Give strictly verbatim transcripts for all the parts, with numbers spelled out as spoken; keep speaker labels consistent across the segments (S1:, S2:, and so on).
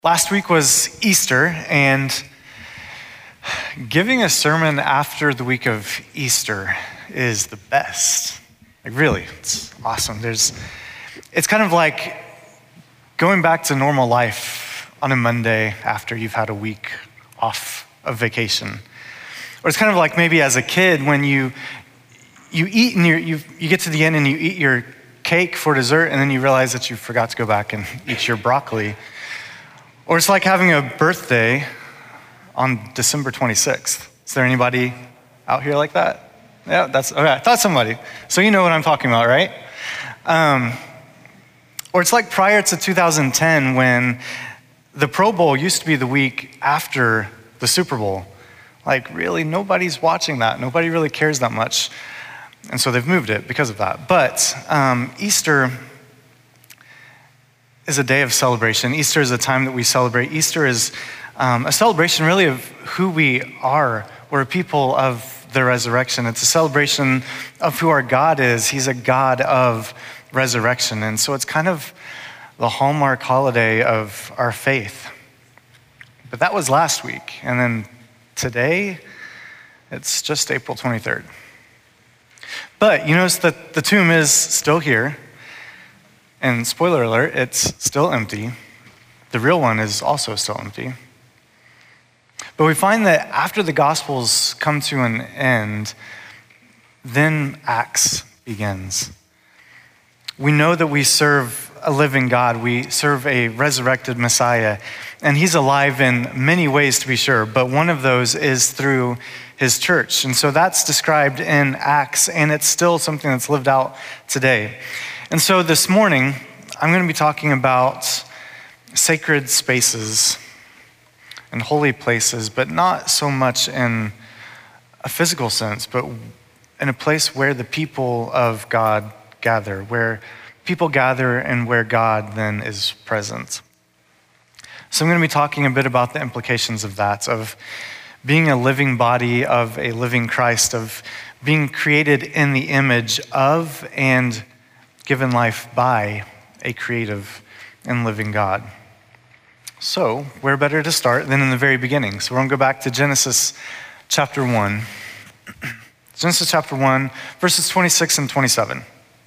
S1: Last week was Easter, and giving a sermon after the week of Easter is the best. Like really, it's awesome. There's, it's kind of like going back to normal life on a Monday after you've had a week off of vacation. Or it's kind of like maybe as a kid when you you eat and you you you get to the end and you eat your cake for dessert, and then you realize that you forgot to go back and eat your broccoli. Or it's like having a birthday on December twenty-sixth. Is there anybody out here like that? Yeah, that's, okay, I thought somebody. So you know what I'm talking about, right? Um, or it's like prior to two thousand ten when the Pro Bowl used to be the week after the Super Bowl. Like really, nobody's watching that. Nobody really cares that much. And so they've moved it because of that. But um, Easter is a day of celebration. Easter is a time that we celebrate. Easter is um, a celebration really of who we are. We're a people of the resurrection. It's a celebration of who our God is. He's a God of resurrection. And so it's kind of the hallmark holiday of our faith. But that was last week. And then today, it's just April twenty-third. But you notice that the tomb is still here. And spoiler alert, it's still empty. The real one is also still empty. But we find that after the Gospels come to an end, then Acts begins. We know that we serve a living God. We serve a resurrected Messiah. And he's alive in many ways, to be sure. But one of those is through his church. And so that's described in Acts, and it's still something that's lived out today. And so this morning, I'm going to be talking about sacred spaces and holy places, but not so much in a physical sense, but in a place where the people of God gather, where people gather and where God then is present. So I'm going to be talking a bit about the implications of that, of being a living body of a living Christ, of being created in the image of and given life by a creative and living God. So, where better to start than in the very beginning? So we're going to go back to Genesis chapter one. Genesis chapter one, verses twenty-six and twenty-seven.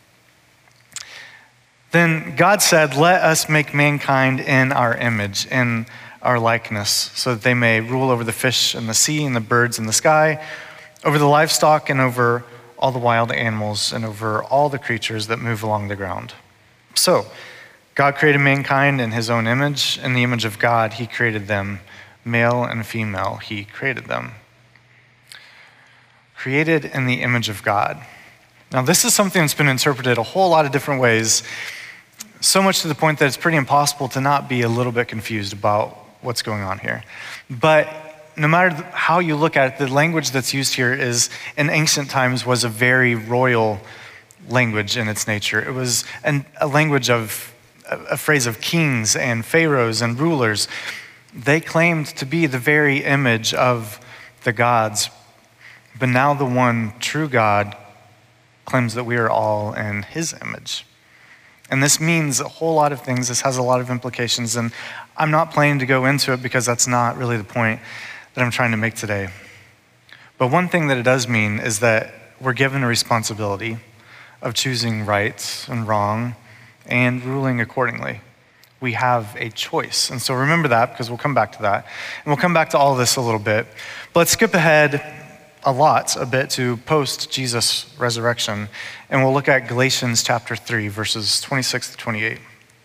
S1: Then God said, "Let us make mankind in our image, in our likeness, so that they may rule over the fish in the sea and the birds in the sky, over the livestock and over all the wild animals, and over all the creatures that move along the ground." So, God created mankind in his own image. In the image of God, he created them. Male and female, he created them. Created in the image of God. Now, this is something that's been interpreted a whole lot of different ways, so much to the point that it's pretty impossible to not be a little bit confused about what's going on here. But no matter how you look at it, the language that's used here is, in ancient times, was a very royal language in its nature. It was an, a language of, a phrase of kings and pharaohs and rulers. They claimed to be the very image of the gods. But now the one true God claims that we are all in his image. And this means a whole lot of things. This has a lot of implications. And I'm not planning to go into it because that's not really the point that I'm trying to make today. But one thing that it does mean is that we're given a responsibility of choosing right and wrong and ruling accordingly. We have a choice. And so remember that, because we'll come back to that. And we'll come back to all of this a little bit. But let's skip ahead a lot, a bit, to post-Jesus resurrection. And we'll look at Galatians chapter three, verses twenty-six to twenty-eight.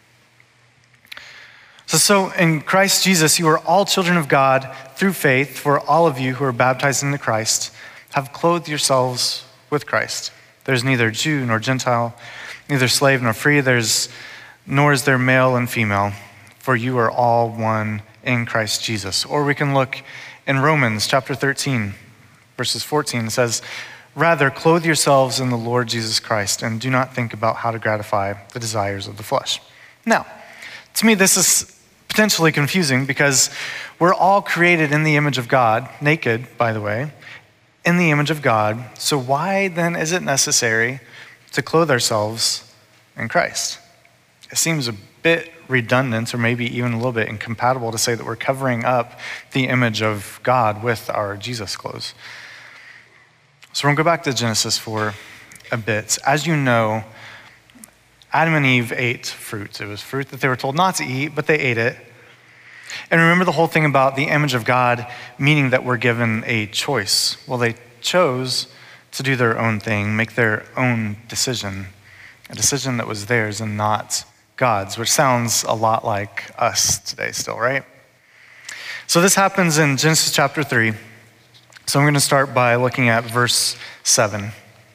S1: So, so in Christ Jesus, you are all children of God through faith, for all of you who are baptized into Christ have clothed yourselves with Christ. There's neither Jew nor Gentile, neither slave nor free, there's nor is there male and female, for you are all one in Christ Jesus. Or we can look in Romans chapter thirteen, verses fourteen. It says, "Rather, clothe yourselves in the Lord Jesus Christ, and do not think about how to gratify the desires of the flesh." Now, to me, this is potentially confusing because we're all created in the image of God, naked, by the way, in the image of God. So why then is it necessary to clothe ourselves in Christ? It seems a bit redundant or maybe even a little bit incompatible to say that we're covering up the image of God with our Jesus clothes. So we're going to go back to Genesis for a bit. As you know, Adam and Eve ate fruit. It was fruit that they were told not to eat, but they ate it. And remember the whole thing about the image of God, meaning that we're given a choice. Well, they chose to do their own thing, make their own decision, a decision that was theirs and not God's, which sounds a lot like us today still, right? So this happens in Genesis chapter three. So I'm going to start by looking at verse seven.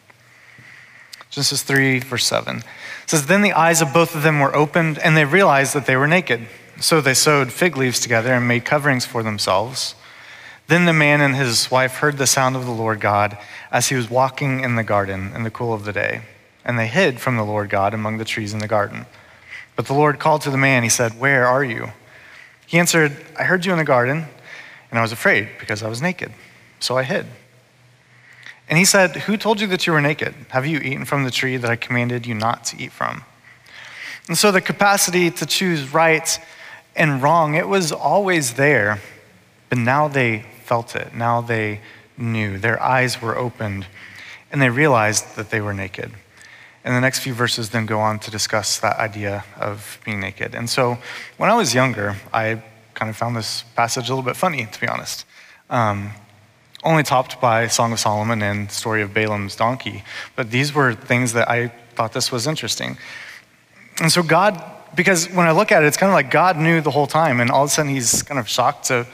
S1: Genesis three, verse seven. It says, "Then the eyes of both of them were opened, and they realized that they were naked. So they sewed fig leaves together and made coverings for themselves. Then the man and his wife heard the sound of the Lord God as he was walking in the garden in the cool of the day. And they hid from the Lord God among the trees in the garden. But the Lord called to the man. He said, 'Where are you?' He answered, 'I heard you in the garden, and I was afraid because I was naked. So I hid.' And he said, 'Who told you that you were naked? Have you eaten from the tree that I commanded you not to eat from?' And so the capacity to choose right and wrong, it was always there, but now they felt it. Now they knew. Their eyes were opened, and they realized that they were naked. And the next few verses then go on to discuss that idea of being naked. And so when I was younger, I kind of found this passage a little bit funny, to be honest. Um, only topped by Song of Solomon and story of Balaam's donkey. But these were things that I thought this was interesting. And so God, because when I look at it, it's kind of like God knew the whole time, and all of a sudden he's kind of shocked to,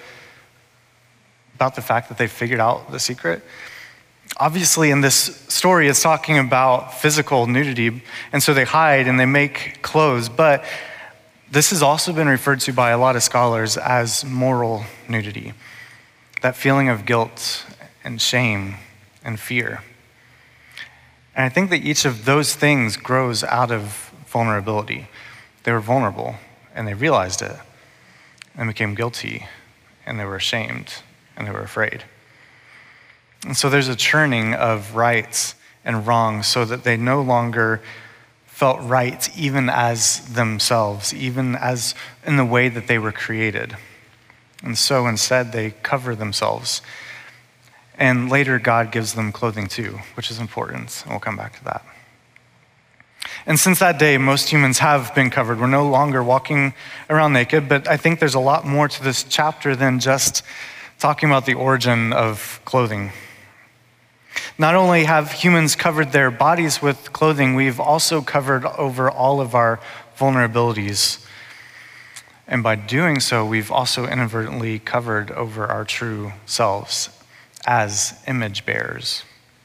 S1: about the fact that they figured out the secret. Obviously, in this story, it's talking about physical nudity, and so they hide and they make clothes, but this has also been referred to by a lot of scholars as moral nudity, that feeling of guilt and shame and fear. And I think that each of those things grows out of vulnerability. They were vulnerable, and they realized it, and became guilty, and they were ashamed, and they were afraid. And so there's a churning of rights and wrongs so that they no longer felt right even as themselves, even as in the way that they were created. And so instead they cover themselves. And later God gives them clothing too, which is important, and we'll come back to that. And since that day, most humans have been covered. We're no longer walking around naked, but I think there's a lot more to this chapter than just talking about the origin of clothing. Not only have humans covered their bodies with clothing, we've also covered over all of our vulnerabilities. And by doing so, we've also inadvertently covered over our true selves as image bearers.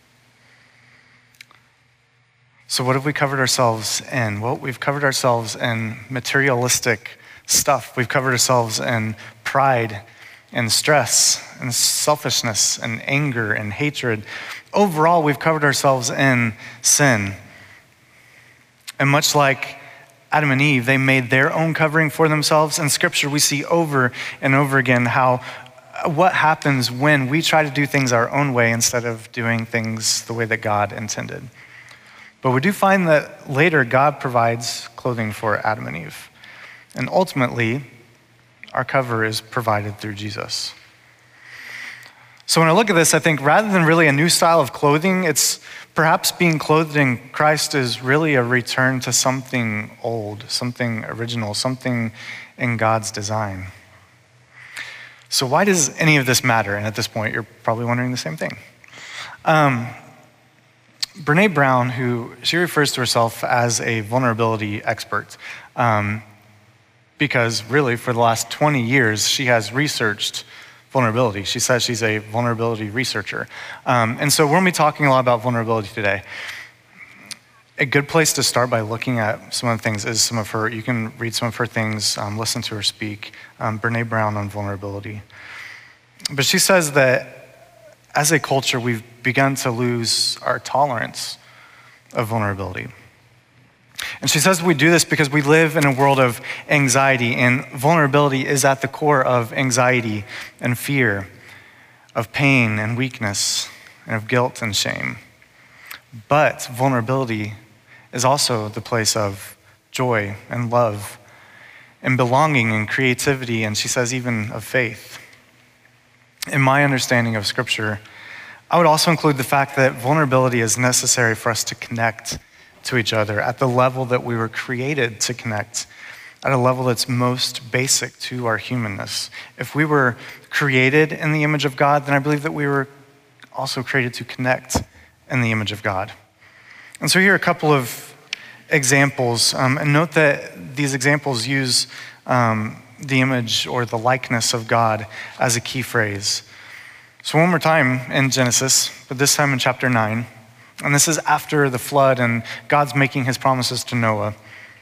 S1: So what have we covered ourselves in? Well, we've covered ourselves in materialistic stuff. We've covered ourselves in pride and stress and selfishness and anger and hatred. Overall, we've covered ourselves in sin. And much like Adam and Eve, they made their own covering for themselves. In Scripture, we see over and over again how what happens when we try to do things our own way instead of doing things the way that God intended. But we do find that later God provides clothing for Adam and Eve. And ultimately, our cover is provided through Jesus. So when I look at this, I think rather than really a new style of clothing, it's perhaps being clothed in Christ is really a return to something old, something original, something in God's design. So why does any of this matter? And at this point, you're probably wondering the same thing. Um, Brene Brown, who she refers to herself as a vulnerability expert, um, because really for the last twenty years, she has researched vulnerability. She says she's a vulnerability researcher. Um, and so we're going to be talking a lot about vulnerability today. A good place to start by looking at some of the things is some of her, you can read some of her things, um, listen to her speak, um, Brene Brown on vulnerability. But she says that as a culture, we've begun to lose our tolerance of vulnerability. And she says we do this because we live in a world of anxiety, and vulnerability is at the core of anxiety and fear, of pain and weakness, and of guilt and shame. But vulnerability is also the place of joy and love and belonging and creativity, and she says even of faith. In my understanding of Scripture, I would also include the fact that vulnerability is necessary for us to connect to each other at the level that we were created to connect, at a level that's most basic to our humanness. If we were created in the image of God, then I believe that we were also created to connect in the image of God. And so here are a couple of examples, um, and note that these examples use um, the image or the likeness of God as a key phrase. So one more time in Genesis, but this time in chapter nine, and this is after the flood and God's making his promises to Noah.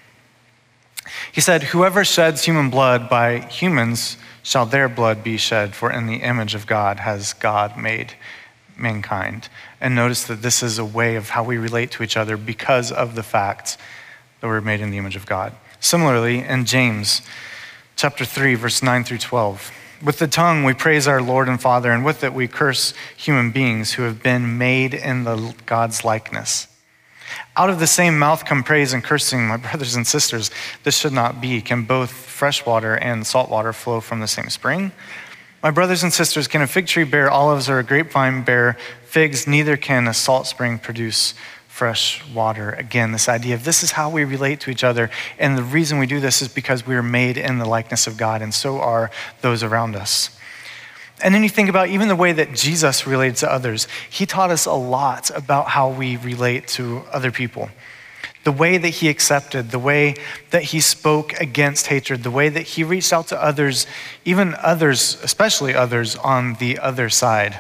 S1: He said, "Whoever sheds human blood, by humans shall their blood be shed, for in the image of God has God made mankind." And notice that this is a way of how we relate to each other because of the fact that we're made in the image of God. Similarly, in James chapter three, verse nine through twelve, "With the tongue we praise our Lord and Father, and with it we curse human beings who have been made in the God's likeness. Out of the same mouth come praise and cursing. My brothers and sisters, this should not be. Can both fresh water and salt water flow from the same spring? My brothers and sisters, can a fig tree bear olives or a grapevine bear figs? Neither can a salt spring produce fresh water." Again, this idea of this is how we relate to each other. And the reason we do this is because we are made in the likeness of God, and so are those around us. And then you think about even the way that Jesus related to others. He taught us a lot about how we relate to other people. The way that he accepted, the way that he spoke against hatred, the way that he reached out to others, even others, especially others on the other side.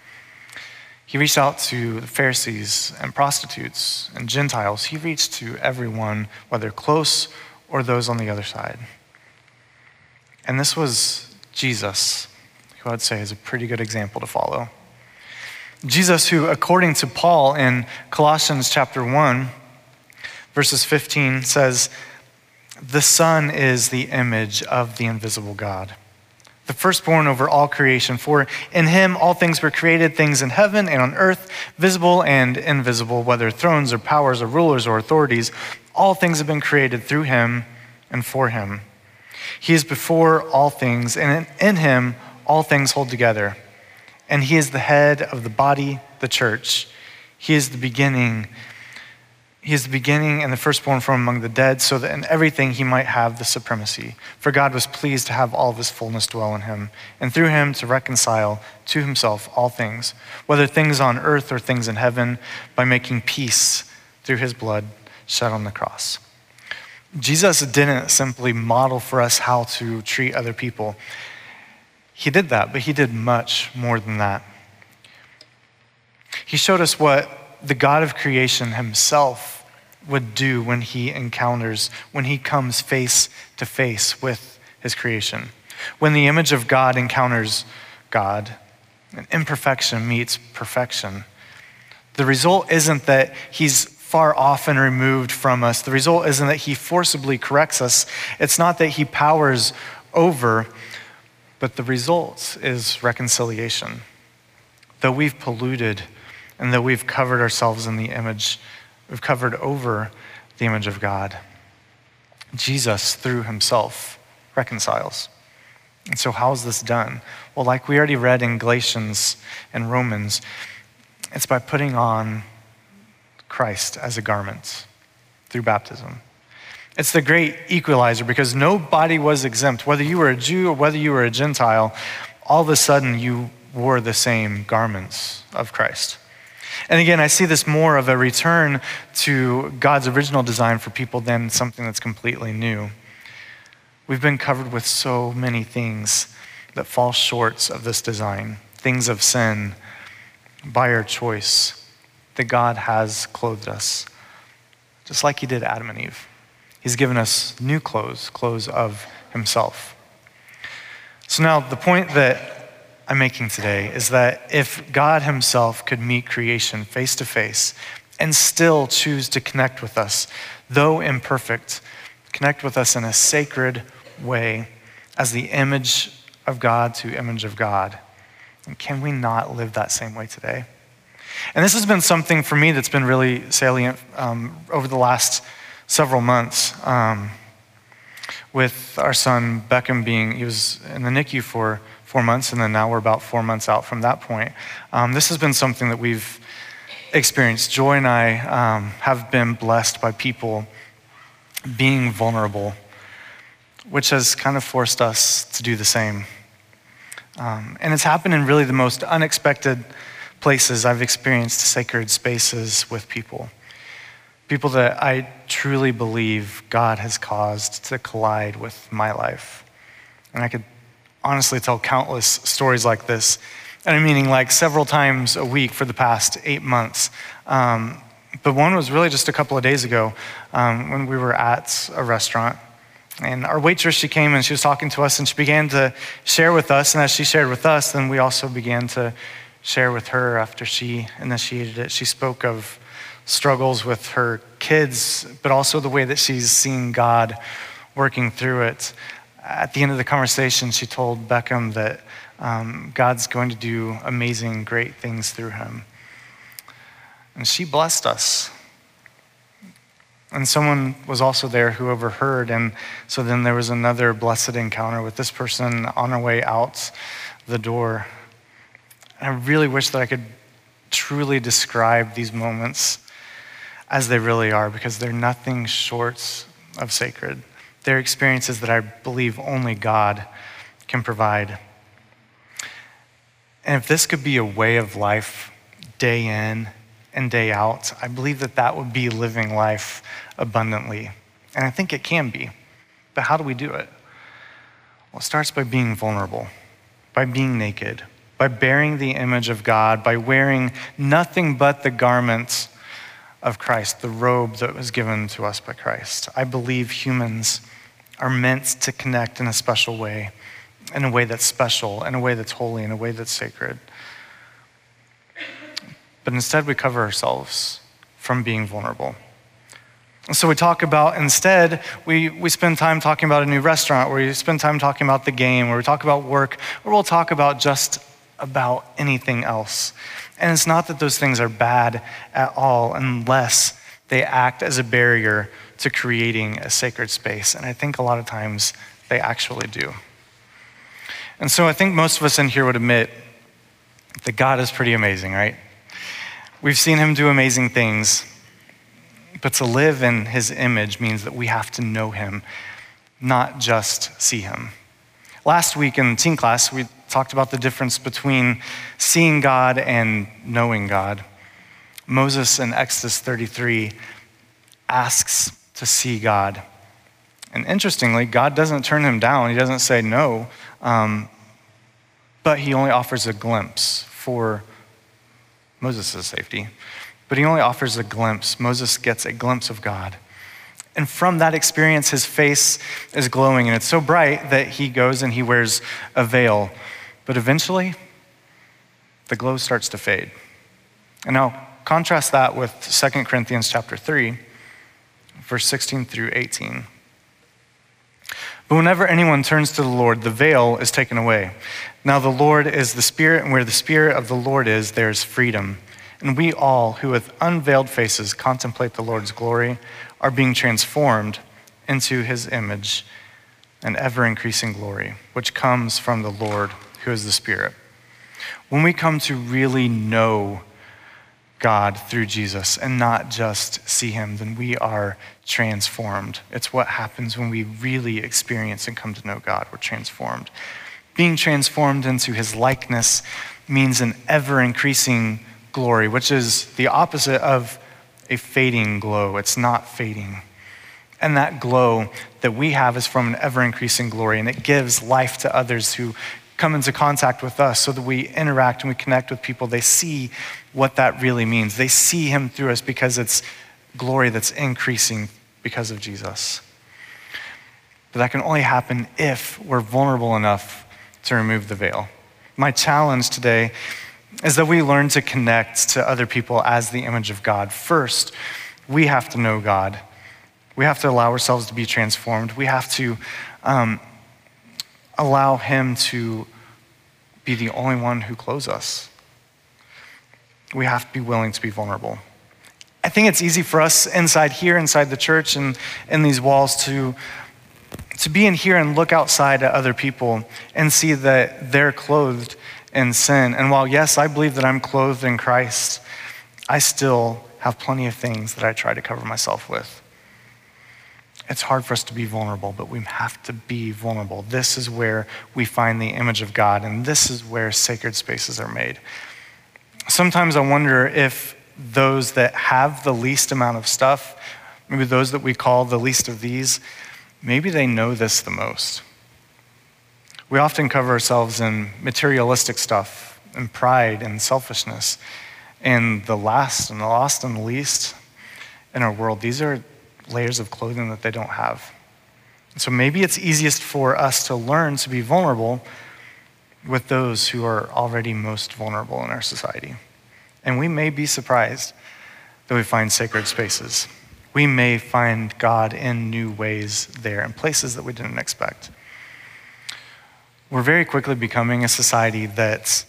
S1: He reached out to the Pharisees and prostitutes and Gentiles. He reached to everyone, whether close or those on the other side. And this was Jesus, who I'd say is a pretty good example to follow. Jesus, who, according to Paul in Colossians chapter one, verses fifteen, says, "The Son is the image of the invisible God, the firstborn over all creation. For in him all things were created, things in heaven and on earth, visible and invisible, whether thrones or powers or rulers or authorities. All things have been created through him and for him. He is before all things, and in him all things hold together. And he is the head of the body, the church. He is the beginning. He is the beginning and the firstborn from among the dead, so that in everything he might have the supremacy. For God was pleased to have all of his fullness dwell in him, and through him to reconcile to himself all things, whether things on earth or things in heaven, by making peace through his blood shed on the cross." Jesus didn't simply model for us how to treat other people. He did that, but he did much more than that. He showed us what the God of creation himself would do when he encounters, when he comes face to face with his creation. When the image of God encounters God, and imperfection meets perfection. The result isn't that he's far off and removed from us. The result isn't that he forcibly corrects us. It's not that he powers over, but the result is reconciliation. Though we've polluted and though we've covered ourselves in the image, we've covered over the image of God, Jesus, through himself, reconciles. And so how is this done? Well, like we already read in Galatians and Romans, it's by putting on Christ as a garment through baptism. It's the great equalizer because nobody was exempt. Whether you were a Jew or whether you were a Gentile, all of a sudden you wore the same garments of Christ. And again, I see this more of a return to God's original design for people than something that's completely new. We've been covered with so many things that fall short of this design, things of sin by our choice, that God has clothed us, just like he did Adam and Eve. He's given us new clothes, clothes of himself. So now the point that I'm making today is that if God himself could meet creation face to face and still choose to connect with us, though imperfect, connect with us in a sacred way as the image of God to image of God, and can we not live that same way today? And this has been something for me that's been really salient um, over the last several months. Um, with our son Beckham being, he was in the N I C U for four months, and then now we're about four months out from that point. Um, this has been something that we've experienced. Joy and I um, have been blessed by people being vulnerable, which has kind of forced us to do the same. Um, and it's happened in really the most unexpected places. I've experienced sacred spaces with people. People that I truly believe God has caused to collide with my life. And I could honestly tell countless stories like this. And I'm meaning like several times a week for the past eight months. Um, but one was really just a couple of days ago um, when we were at a restaurant. And our waitress, she came and she was talking to us and she began to share with us. And as she shared with us, then we also began to share with her after she initiated it. She spoke of struggles with her kids, but also the way that she's seen God working through it. At the end of the conversation, she told Beckham that um, God's going to do amazing, great things through him. And she blessed us. And someone was also there who overheard, and so then there was another blessed encounter with this person on our way out the door. And I really wish that I could truly describe these moments as they really are, because they're nothing short of sacred. They're experiences that I believe only God can provide. And if this could be a way of life day in and day out, I believe that that would be living life abundantly. And I think it can be. But how do we do it? Well, it starts by being vulnerable, by being naked, by bearing the image of God, by wearing nothing but the garments of Christ, the robe that was given to us by Christ. I believe humans are meant to connect in a special way, in a way that's special, in a way that's holy, in a way that's sacred. But instead we cover ourselves from being vulnerable. And so we talk about, instead, we, we spend time talking about a new restaurant, or we spend time talking about the game, or we talk about work, or we'll talk about just about anything else. And it's not that those things are bad at all unless they act as a barrier to creating a sacred space. And I think a lot of times they actually do. And so I think most of us in here would admit that God is pretty amazing, right? We've seen him do amazing things, but to live in his image means that we have to know him, not just see him. Last week in teen class, we talked about the difference between seeing God and knowing God. Moses in Exodus thirty-three asks to see God. And interestingly, God doesn't turn him down. He doesn't say no, um, but he only offers a glimpse for Moses' safety. But he only offers a glimpse. Moses gets a glimpse of God. And from that experience, his face is glowing, and it's so bright that he goes and he wears a veil. But eventually, the glow starts to fade. And now, contrast that with Second Corinthians chapter three, verse sixteen through eighteen. But whenever anyone turns to the Lord, the veil is taken away. Now the Lord is the Spirit, and where the Spirit of the Lord is, there is freedom. And we all, who with unveiled faces contemplate the Lord's glory, are being transformed into his image and ever-increasing glory, which comes from the Lord, who is the Spirit. When we come to really know God through Jesus and not just see him, then we are transformed. It's what happens when we really experience and come to know God. We're transformed. Being transformed into his likeness means an ever-increasing glory, which is the opposite of a fading glow. It's not fading. And that glow that we have is from an ever-increasing glory, and it gives life to others who come into contact with us, so that we interact and we connect with people. They see what that really means. They see him through us because it's glory that's increasing because of Jesus. But that can only happen if we're vulnerable enough to remove the veil. My challenge today is that we learn to connect to other people as the image of God. First, we have to know God. We have to allow ourselves to be transformed. We have to um, allow him to be the only one who clothes us. We have to be willing to be vulnerable. I think it's easy for us inside here, inside the church and in these walls to, To be in here and look outside at other people and see that they're clothed in sin. And while, yes, I believe that I'm clothed in Christ, I still have plenty of things that I try to cover myself with. It's hard for us to be vulnerable, but we have to be vulnerable. This is where we find the image of God, and this is where sacred spaces are made. Sometimes I wonder if those that have the least amount of stuff, maybe those that we call the least of these, maybe they know this the most. We often cover ourselves in materialistic stuff, and pride and selfishness. And the last and the lost and the least in our world, these are layers of clothing that they don't have. And so maybe it's easiest for us to learn to be vulnerable with those who are already most vulnerable in our society. And we may be surprised that we find sacred spaces. We may find God in new ways there, in places that we didn't expect. We're very quickly becoming a society that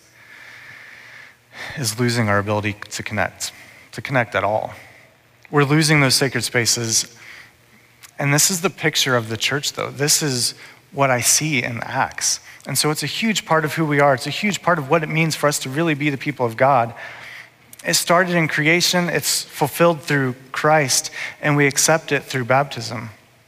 S1: is losing our ability to connect, to connect at all. We're losing those sacred spaces. And this is the picture of the church, though. This is what I see in Acts. And so it's a huge part of who we are. It's a huge part of what it means for us to really be the people of God. It started in creation, it's fulfilled through Christ, and we accept it through baptism.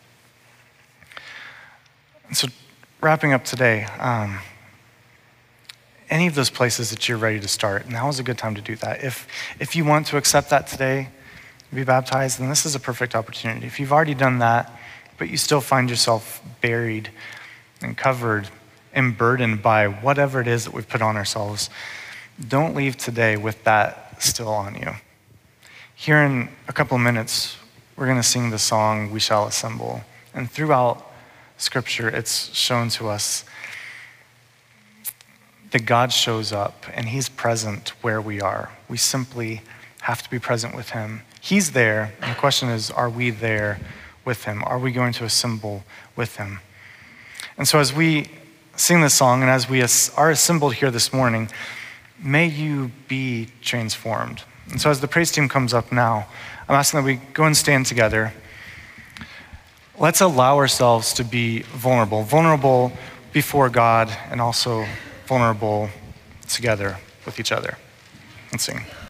S1: And so wrapping up today, um, any of those places that you're ready to start, now is a good time to do that. If, if you want to accept that today, be baptized, then this is a perfect opportunity. If you've already done that, but you still find yourself buried and covered and burdened by whatever it is that we've put on ourselves, don't leave today with that still on you. Here in a couple of minutes, we're going to sing the song, We Shall Assemble. And throughout Scripture, it's shown to us that God shows up and he's present where we are. We simply have to be present with him. He's there, and the question is, are we there with him? Are we going to assemble with him? And so as we sing this song and as we are assembled here this morning, may you be transformed. And so as the praise team comes up now, I'm asking that we go and stand together. Let's allow ourselves to be vulnerable, vulnerable before God and also vulnerable together with each other. Let's sing.